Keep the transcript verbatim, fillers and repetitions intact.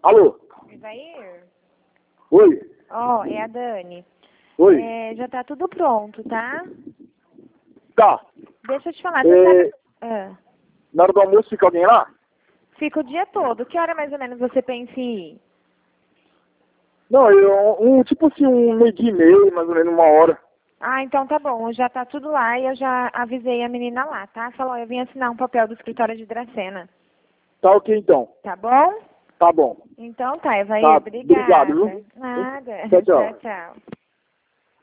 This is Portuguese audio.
Alô? Evair? Oi? Ó, é a Dani. Oi? É, já tá tudo pronto, tá? Tá. Deixa eu te falar, você É, sabe... Ah, Na hora do almoço fica alguém lá? fica o dia todo. Que hora mais ou menos você pensa em ir? Não, eu, um, tipo assim, um meio dia e meio, mais ou menos uma hora. Ah, então tá bom. Já tá tudo lá e eu já avisei a menina lá, tá? Falou, eu vim assinar um papel do escritório de Dracena. Tá ok então. Tá bom? Tá bom. Então tá, Evair, Tá, obrigada. obrigado, viu? Nada. Tchau, tchau. Tchau, tchau.